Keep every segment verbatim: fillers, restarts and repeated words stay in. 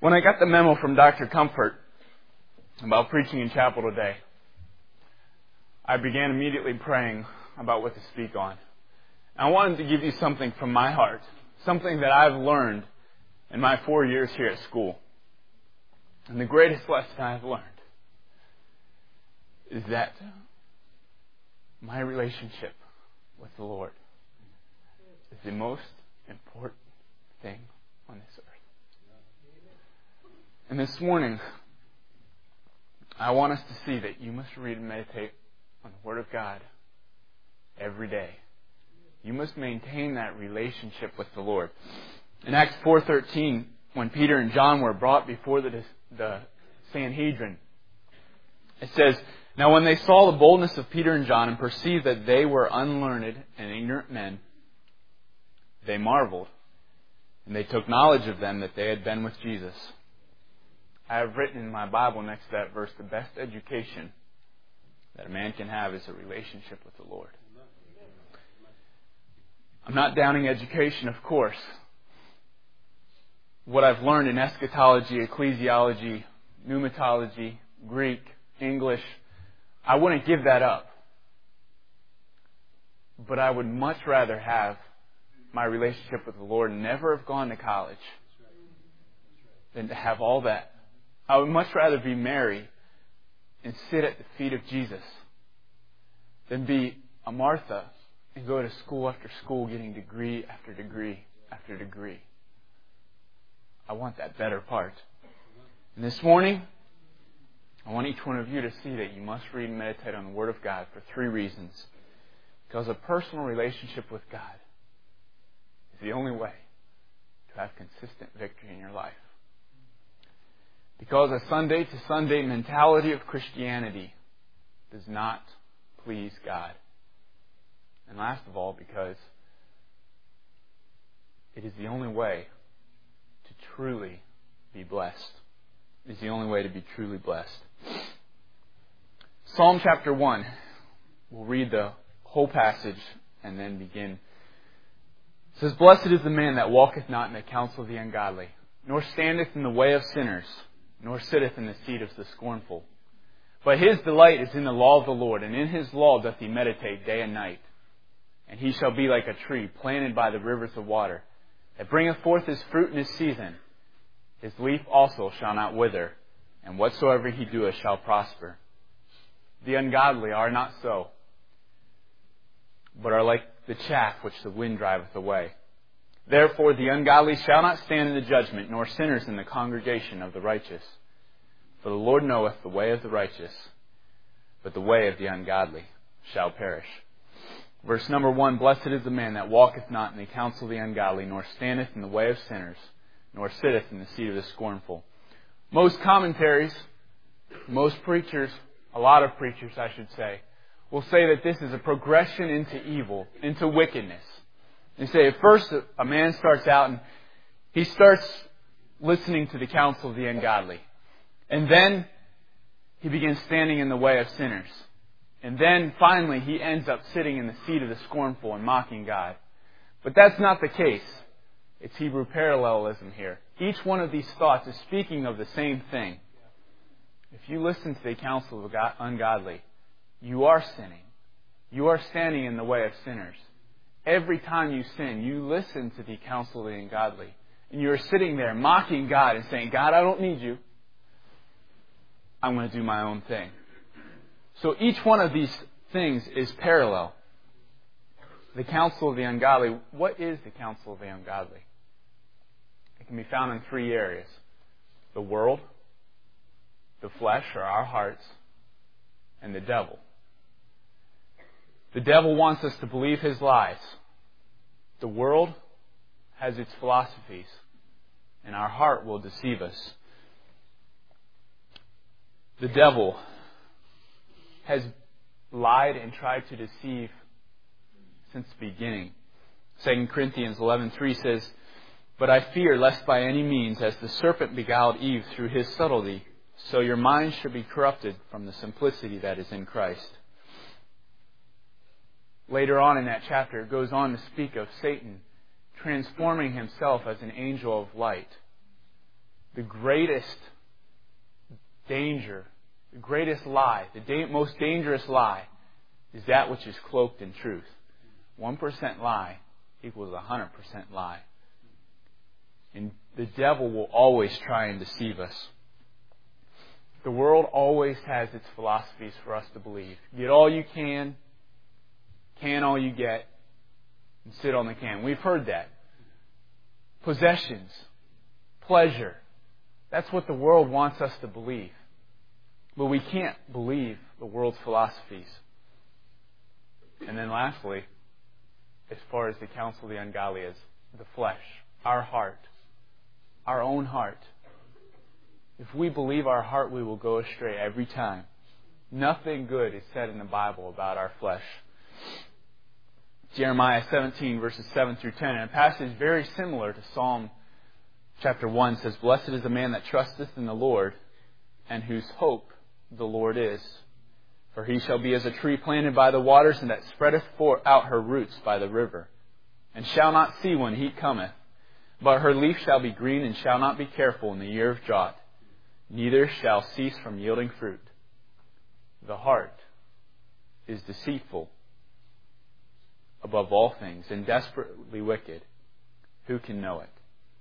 When I got the memo from Doctor Comfort about preaching in chapel today, I began immediately praying about what to speak on. I wanted to give you something from my heart, something that I've learned in my four years here at school. And the greatest lesson I've learned is that my relationship with the Lord is the most important thing on this earth. And this morning, I want us to see that you must read and meditate on the Word of God every day. You must maintain that relationship with the Lord. In Acts four thirteen, when Peter and John were brought before the, the Sanhedrin, it says, "Now when they saw the boldness of Peter and John and perceived that they were unlearned and ignorant men, they marveled, and they took knowledge of them that they had been with Jesus." I have written in my Bible next to that verse, the best education that a man can have is a relationship with the Lord. I'm not downing education, of course. What I've learned in eschatology, ecclesiology, pneumatology, Greek, English, I wouldn't give that up. But I would much rather have my relationship with the Lord and never have gone to college than to have all that. I would much rather be Mary and sit at the feet of Jesus than be a Martha and go to school after school getting degree after degree after degree. I want that better part. And this morning, I want each one of you to see that you must read and meditate on the Word of God for three reasons. Because a personal relationship with God is the only way to have consistent victory in your life. Because a Sunday to Sunday mentality of Christianity does not please God. And last of all, because it is the only way to truly be blessed. It is the only way to be truly blessed. Psalm chapter one. We'll read the whole passage and then begin. It says, "Blessed is the man that walketh not in the counsel of the ungodly, nor standeth in the way of sinners, nor sitteth in the seat of the scornful. But his delight is in the law of the Lord, and in his law doth he meditate day and night. And he shall be like a tree planted by the rivers of water, that bringeth forth his fruit in his season. His leaf also shall not wither, and whatsoever he doeth shall prosper. The ungodly are not so, but are like the chaff which the wind driveth away. Therefore the ungodly shall not stand in the judgment, nor sinners in the congregation of the righteous. For the Lord knoweth the way of the righteous, but the way of the ungodly shall perish." Verse number one, "Blessed is the man that walketh not in the counsel of the ungodly, nor standeth in the way of sinners, nor sitteth in the seat of the scornful." Most commentaries, most preachers, a lot of preachers I should say, will say that this is a progression into evil, into wickedness. They say at first a man starts out and he starts listening to the counsel of the ungodly. And then he begins standing in the way of sinners. And then finally he ends up sitting in the seat of the scornful and mocking God. But that's not the case. It's Hebrew parallelism here. Each one of these thoughts is speaking of the same thing. If you listen to the counsel of the ungodly, you are sinning. You are standing in the way of sinners. Every time you sin, you listen to the counsel of the ungodly. And you're sitting there mocking God and saying, "God, I don't need you. I'm going to do my own thing." So each one of these things is parallel. The counsel of the ungodly. What is the counsel of the ungodly? It can be found in three areas. The world, the flesh or our hearts, and the devil. The devil wants us to believe his lies. The world has its philosophies, and our heart will deceive us. The devil has lied and tried to deceive since the beginning. Second Corinthians eleven three says, "But I fear lest by any means, as the serpent beguiled Eve through his subtlety, so your minds should be corrupted from the simplicity that is in Christ." Later on in that chapter, it goes on to speak of Satan transforming himself as an angel of light. the greatest danger, the greatest lie, the da- most dangerous lie is that which is cloaked in truth. one percent lie equals one hundred percent lie. And the devil will always try and deceive us. The world always has its philosophies for us to believe. Get all you can, can all you get, and sit on the can. We've heard that. Possessions, pleasure. That's what the world wants us to believe. But we can't believe the world's philosophies. And then lastly, as far as the counsel of the ungodly is, the flesh, our heart, our own heart. If we believe our heart, we will go astray every time. Nothing good is said in the Bible about our flesh. Jeremiah seventeen, verses seven through ten, and a passage very similar to Psalm chapter one says, "Blessed is the man that trusteth in the Lord, and whose hope the Lord is. For he shall be as a tree planted by the waters, and that spreadeth forth out her roots by the river, and shall not see when heat cometh. But her leaf shall be green, and shall not be careful in the year of drought, neither shall cease from yielding fruit. The heart is deceitful above all things, and desperately wicked. Who can know it?"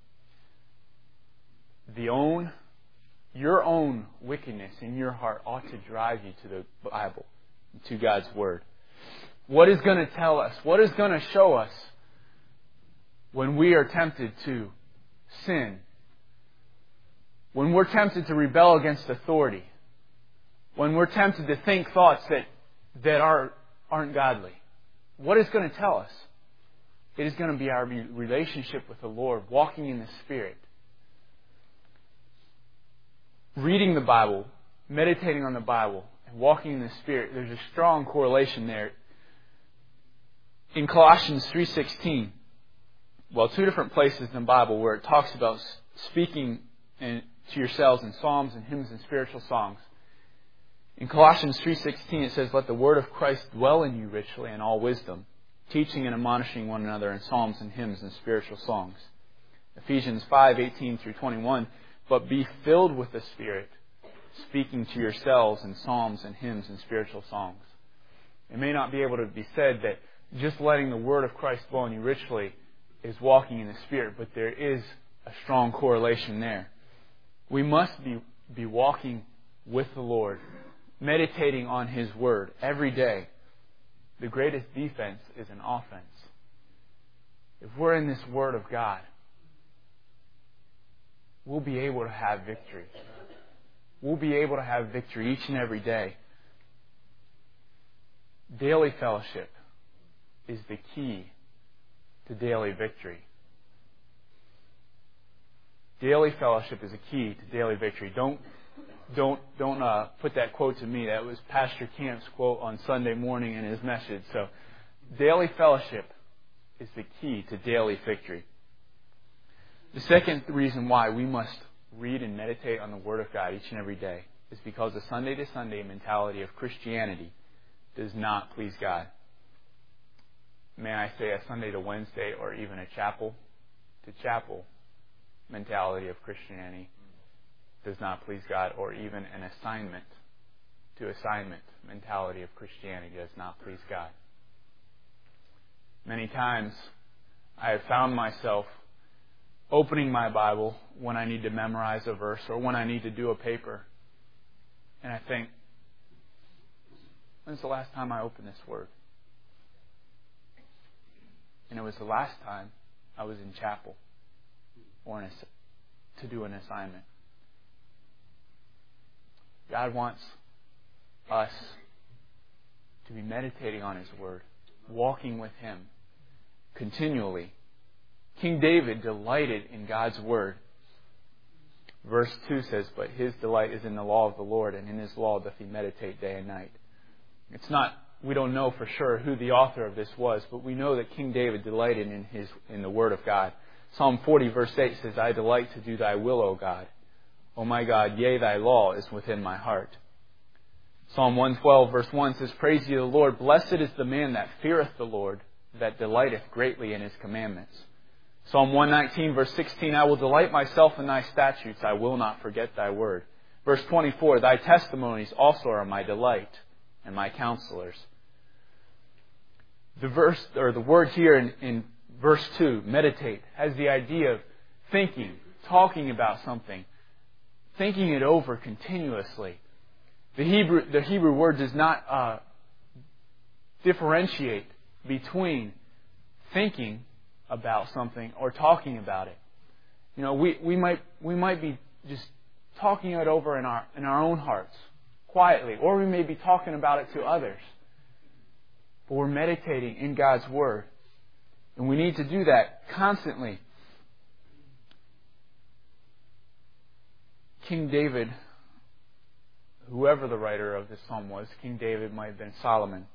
The own, your own wickedness in your heart ought to drive you to the Bible, to God's Word. What is going to tell us? What is going to show us when we are tempted to sin? When we're tempted to rebel against authority? When we're tempted to think thoughts that, that are, aren't godly? What is going to tell us? It is going to be our relationship with the Lord, walking in the Spirit. Reading the Bible, meditating on the Bible, and walking in the Spirit, there's a strong correlation there. In Colossians three sixteen, well, two different places in the Bible where it talks about speaking in, to yourselves in psalms and hymns and spiritual songs. In Colossians three sixteen it says, "Let the word of Christ dwell in you richly in all wisdom, teaching and admonishing one another in psalms and hymns and spiritual songs." Ephesians five eighteen through twenty-one, "But be filled with the Spirit, speaking to yourselves in psalms and hymns and spiritual songs." It may not be able to be said that just letting the word of Christ dwell in you richly is walking in the Spirit, but there is a strong correlation there. We must be, be walking with the Lord, meditating on His Word every day. The greatest defense is an offense. If we're in this Word of God, we'll be able to have victory. We'll be able to have victory each and every day. Daily fellowship is the key to daily victory. Daily fellowship is a key to daily victory. Don't don't don't uh, put that quote to me. That was Pastor Camp's quote on Sunday morning in his message. So, daily fellowship is the key to daily victory. The second reason why we must read and meditate on the Word of God each and every day is because the Sunday to Sunday mentality of Christianity does not please God. May I say a Sunday to Wednesday or even a chapel to chapel mentality of Christianity does not please God, or even an assignment to assignment mentality of Christianity does not please God. Many times I have found myself opening my Bible when I need to memorize a verse or when I need to do a paper, and I think, when's the last time I opened this Word? And it was the last time I was in chapel or in a, to do an assignment. God wants us to be meditating on His Word, walking with Him continually. King David delighted in God's Word. Verse two says, "But his delight is in the law of the Lord, and in His law doth he meditate day and night." It's not, we don't know for sure who the author of this was, but we know that King David delighted in his in the Word of God. Psalm forty verse eight says, "I delight to do thy will, O God. O my God, yea, thy law is within my heart." Psalm one twelve verse one says, "Praise ye the Lord. Blessed is the man that feareth the Lord, that delighteth greatly in His commandments." Psalm one nineteen, verse sixteen, I will delight myself in thy statutes. I will not forget thy word. Verse twenty-four, thy testimonies also are my delight and my counselors. The verse, or the word here in, in verse two, meditate, has the idea of thinking, talking about something, thinking it over continuously. The Hebrew, the Hebrew word does not uh, differentiate between thinking about something or talking about it. You know, we, we might we might be just talking it over in our in our own hearts, quietly, or we may be talking about it to others. But we're meditating in God's Word. And we need to do that constantly. King David, whoever the writer of this psalm was, King David might have been Solomon,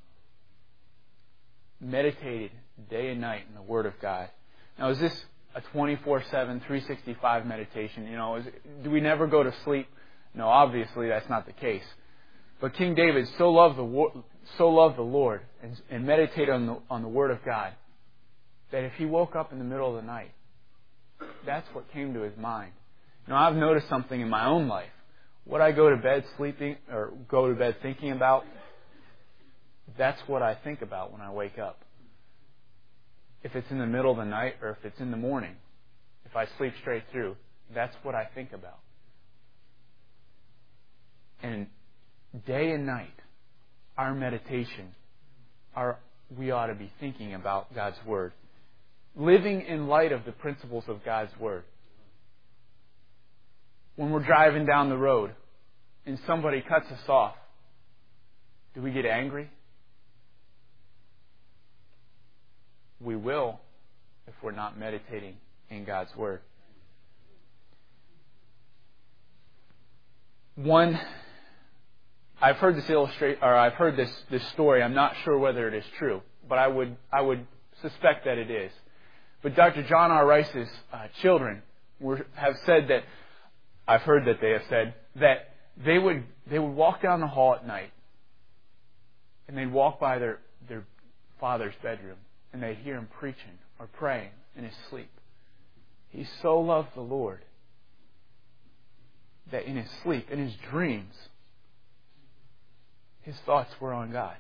meditated day and night in the Word of God. Now, is this a twenty-four seven, three sixty-five meditation? You know, is, do we never go to sleep? No, obviously that's not the case. But King David so loved the so loved the Lord and, and meditated on the on the Word of God that if he woke up in the middle of the night, that's what came to his mind. You know, I've noticed something in my own life. What I go to bed sleeping or go to bed thinking about, that's what I think about when I wake up. If it's in the middle of the night or if it's in the morning, if I sleep straight through, that's what I think about. And day and night, our meditation, our, we ought to be thinking about God's Word. Living in light of the principles of God's Word. When we're driving down the road and somebody cuts us off, do we get angry? We will if we're not meditating in God's Word. One, I've heard this illustrate, or I've heard this this story. I'm not sure whether it is true, but I would I would suspect that it is. But Doctor John R. Rice's uh, children were, have said that I've heard that they have said that they would they would walk down the hall at night, and they'd walk by their their father's bedroom, and they'd hear him preaching or praying in his sleep. He so loved the Lord that in his sleep, in his dreams, his thoughts were on God.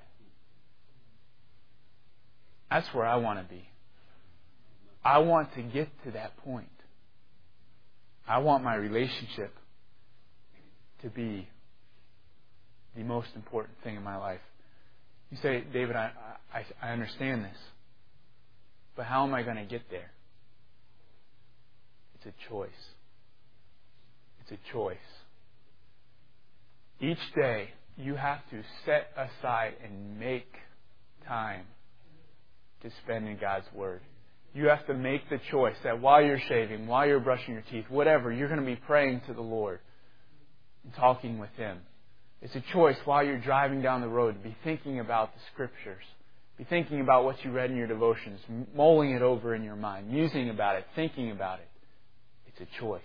That's where I want to be. I want to get to that point. I want my relationship to be the most important thing in my life. You say, David, I, I, I understand this. But how am I going to get there? It's a choice. It's a choice. Each day, you have to set aside and make time to spend in God's Word. You have to make the choice that while you're shaving, while you're brushing your teeth, whatever, you're going to be praying to the Lord and talking with Him. It's a choice while you're driving down the road to be thinking about the Scriptures. Be thinking about what you read in your devotions, mulling it over in your mind, musing about it, thinking about it. It's a choice.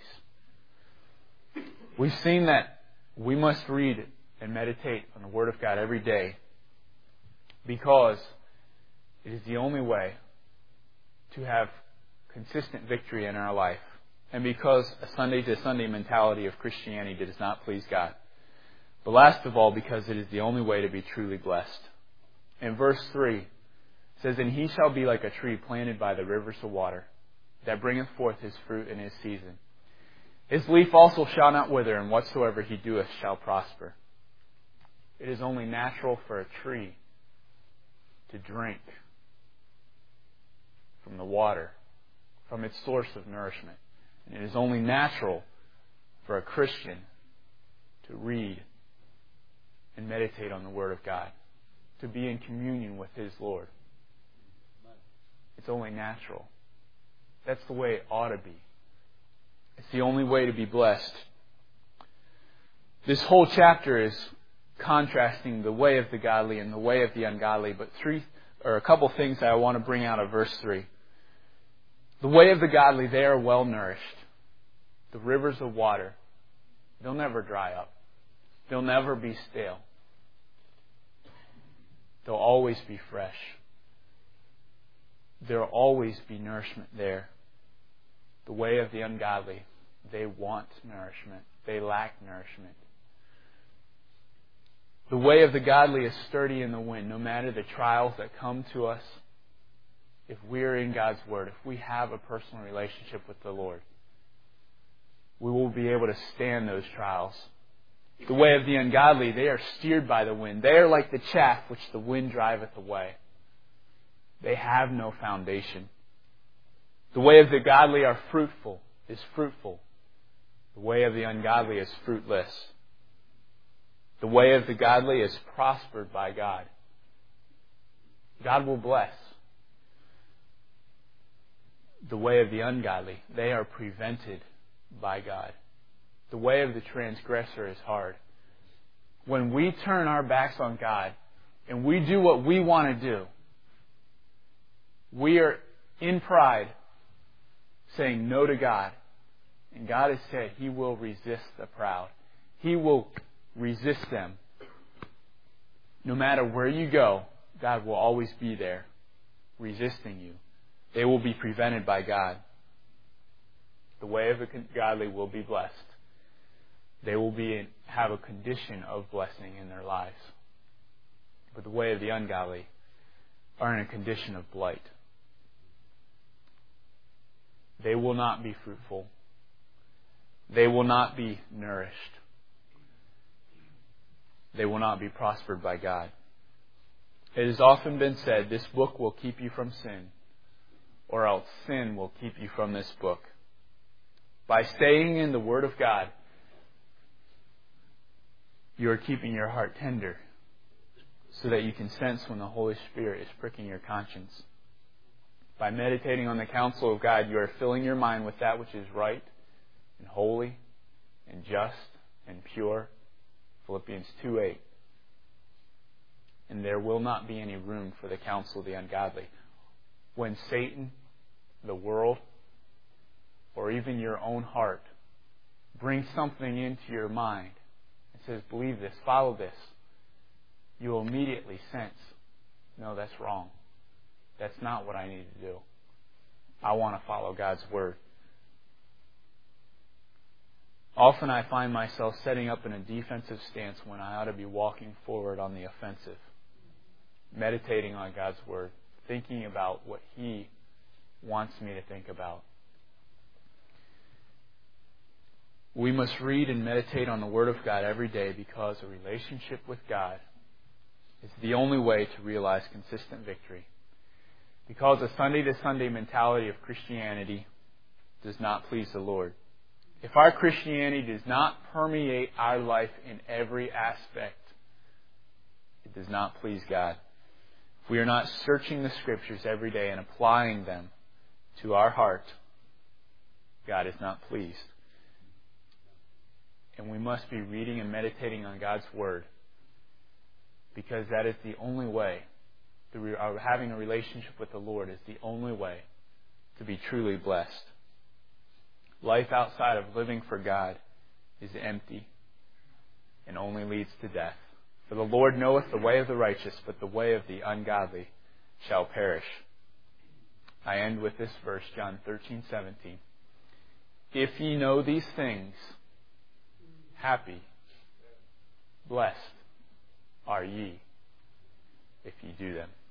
We've seen that we must read and meditate on the Word of God every day because it is the only way to have consistent victory in our life, and because a Sunday to Sunday mentality of Christianity does not please God. But last of all, because it is the only way to be truly blessed. In verse three, it says, And he shall be like a tree planted by the rivers of water, that bringeth forth his fruit in his season. His leaf also shall not wither, and whatsoever he doeth shall prosper. It is only natural for a tree to drink from the water, from its source of nourishment. And it is only natural for a Christian to read and meditate on the Word of God, to be in communion with His Lord. It's only natural. That's the way it ought to be. It's the only way to be blessed. This whole chapter is contrasting the way of the godly and the way of the ungodly, but three or a couple things that I want to bring out of verse three. The way of the godly, they are well nourished. The rivers of water, they'll never dry up. They'll never be stale. They'll always be fresh. There'll always be nourishment there. The way of the ungodly, they want nourishment. They lack nourishment. The way of the godly is sturdy in the wind. No matter the trials that come to us, if we're in God's Word, if we have a personal relationship with the Lord, we will be able to stand those trials. The way of the ungodly, they are steered by the wind. They are like the chaff which the wind driveth away. They have no foundation. The way of the godly are fruitful, is fruitful. The way of the ungodly is fruitless. The way of the godly is prospered by God. God will bless. The way of the ungodly, they are prevented by God. The way of the transgressor is hard. When we turn our backs on God and we do what we want to do, we are in pride saying no to God. And God has said He will resist the proud. He will resist them. No matter where you go, God will always be there resisting you. They will be prevented by God. The way of the godly will be blessed. They will be in, have a condition of blessing in their lives. But the way of the ungodly are in a condition of blight. They will not be fruitful. They will not be nourished. They will not be prospered by God. It has often been said, this book will keep you from sin, or else sin will keep you from this book. By staying in the Word of God, you are keeping your heart tender so that you can sense when the Holy Spirit is pricking your conscience. By meditating on the counsel of God, you are filling your mind with that which is right and holy and just and pure. Philippians two eight. And there will not be any room for the counsel of the ungodly. When Satan, the world, or even your own heart brings something into your mind and says, believe this, follow this, you will immediately sense, no, that's wrong. That's not what I need to do. I want to follow God's Word. Often I find myself setting up in a defensive stance when I ought to be walking forward on the offensive. Meditating on God's Word. Thinking about what He wants me to think about. We must read and meditate on the Word of God every day because a relationship with God is the only way to realize consistent victory. Because a Sunday to Sunday mentality of Christianity does not please the Lord. If our Christianity does not permeate our life in every aspect, it does not please God. If we are not searching the Scriptures every day and applying them to our heart, God is not pleased. And we must be reading and meditating on God's Word because that is the only way. The, uh, having a relationship with the Lord is the only way to be truly blessed. Life outside of living for God is empty and only leads to death. For the Lord knoweth the way of the righteous, but the way of the ungodly shall perish. I end with this verse, John thirteen seventeen. If ye know these things, happy, blessed are ye if ye do them.